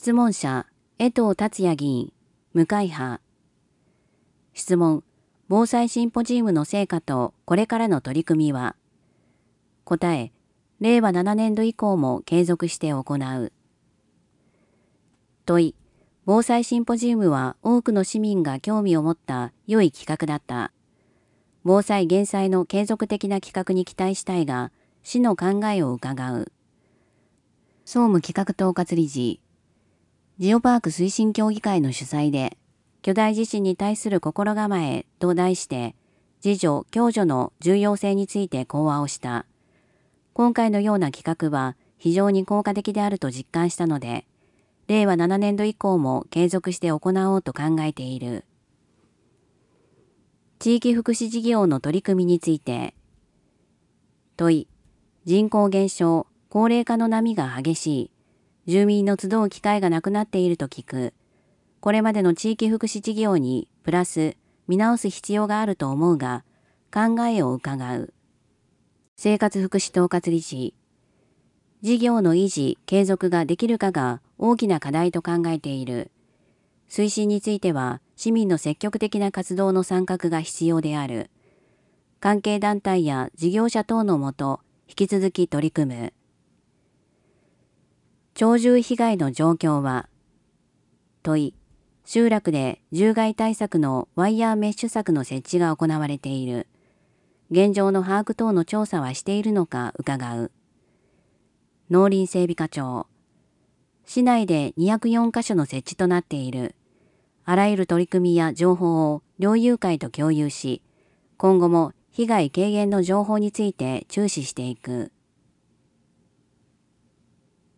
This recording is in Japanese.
質問者、江藤達也議員、無会派。質問、防災シンポジウムの成果とこれからの取り組みは。答え、令和7年度以降も継続して行う。問い、防災シンポジウムは多くの市民が興味を持った良い企画だった。防災減災の継続的な企画に期待したいが、市の考えを伺う。総務企画統括理事、ジオパーク推進協議会の主催で、巨大地震に対する心構えと題して、自助・共助の重要性について講話をした。今回のような企画は非常に効果的であると実感したので、令和7年度以降も継続して行おうと考えている。地域福祉事業の取り組みについて。問い、人口減少、高齢化の波が激しい。住民の集う機会がなくなっていると聞く。これまでの地域福祉事業にプラス見直す必要があると思うが、考えを伺う。生活福祉統括理事、事業の維持・継続ができるかが大きな課題と考えている。推進については市民の積極的な活動の参画が必要である。関係団体や事業者等のもと、引き続き取り組む。鳥獣被害の状況は。問い、集落で獣害対策のワイヤーメッシュ柵の設置が行われている。現状の把握等の調査はしているのか伺う。農林整備課長、市内で204カ所の設置となっている。あらゆる取り組みや情報を猟友会と共有し、今後も被害軽減の情報について注視していく。